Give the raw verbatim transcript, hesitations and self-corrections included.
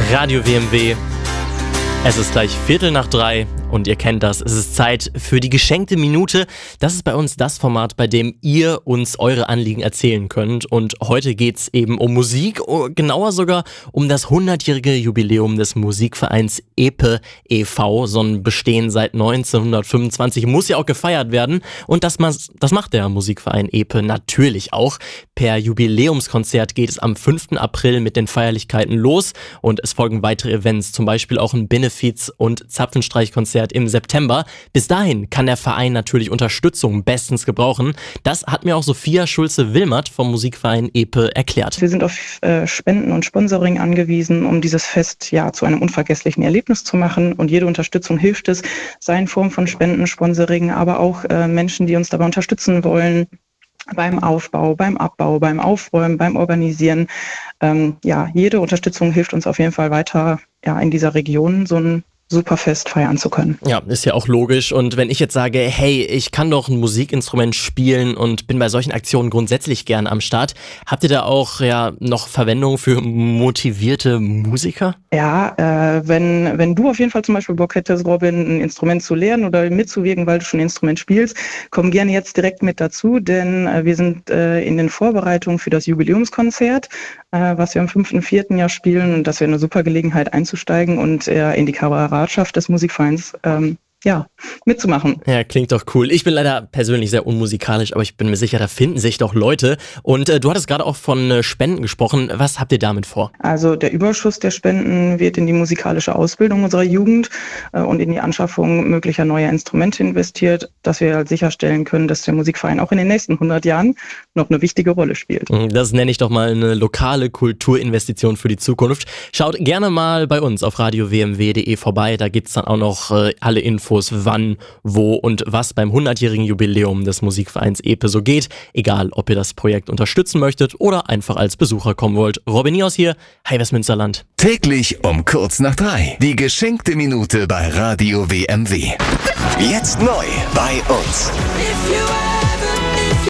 Radio W M W. Es ist gleich Viertel nach drei und ihr kennt das. Es ist Zeit für die geschenkte Minute. Das ist bei uns das Format, bei dem ihr uns eure Anliegen erzählen könnt. Und heute geht's eben um Musik, genauer sogar um das hundertjährige Jubiläum des Musikvereins Epe e V. So ein Bestehen seit neunzehnhundertfünfundzwanzig muss ja auch gefeiert werden. Und das, das macht der Musikverein Epe natürlich auch. Per Jubiläumskonzert geht es am fünften April mit den Feierlichkeiten los. Und es folgen weitere Events, zum Beispiel auch ein Benefiz- und Zapfenstreichkonzert im September. Bis dahin kann der Verein natürlich Unterstützung bestens gebrauchen. Das hat mir auch Sophia Schulze-Wilmert vom Musikverein Epe erklärt. Wir sind auf äh, Spenden und Sponsoring angewiesen, um dieses Fest ja zu einem unvergesslichen Erlebnis zu machen. Und jede Unterstützung hilft es, sei in Form von Spenden, Sponsoring, aber auch äh, Menschen, die uns dabei unterstützen wollen. Beim Aufbau, beim Abbau, beim Aufräumen, beim Organisieren. Ähm, ja, jede Unterstützung hilft uns auf jeden Fall weiter, ja, in dieser Region so ein super Fest feiern zu können. Ja, ist ja auch logisch. Und wenn ich jetzt sage, hey, ich kann doch ein Musikinstrument spielen und bin bei solchen Aktionen grundsätzlich gern am Start, habt ihr da auch ja noch Verwendung für motivierte Musiker? Ja, äh, wenn, wenn du auf jeden Fall zum Beispiel Bock hättest, Robin, ein Instrument zu lernen oder mitzuwirken, weil du schon ein Instrument spielst, komm gerne jetzt direkt mit dazu, denn äh, wir sind äh, in den Vorbereitungen für das Jubiläumskonzert, äh, was wir am fünften vierten Jahr spielen, und das wäre eine super Gelegenheit einzusteigen und äh, in die Kameradschaft des Musikvereins ähm, ja, mitzumachen. Ja, klingt doch cool. Ich bin leider persönlich sehr unmusikalisch, aber ich bin mir sicher, da finden sich doch Leute. Und äh, du hattest gerade auch von äh, Spenden gesprochen. Was habt ihr damit vor? Also der Überschuss der Spenden wird in die musikalische Ausbildung unserer Jugend äh, und in die Anschaffung möglicher neuer Instrumente investiert, dass wir halt sicherstellen können, dass der Musikverein auch in den nächsten hundert Jahren noch eine wichtige Rolle spielt. Das nenne ich doch mal eine lokale Kulturinvestition für die Zukunft. Schaut gerne mal bei uns auf radio w m w punkt d e vorbei. Da gibt's dann auch noch äh, alle Infos, wann, wo und was beim hundertjährigen Jubiläum des Musikvereins Epe so geht. Egal, ob ihr das Projekt unterstützen möchtet oder einfach als Besucher kommen wollt. Robin Nios hier, hi Westmünsterland. Täglich um kurz nach drei. Die geschenkte Minute bei Radio W M W. Jetzt neu bei uns.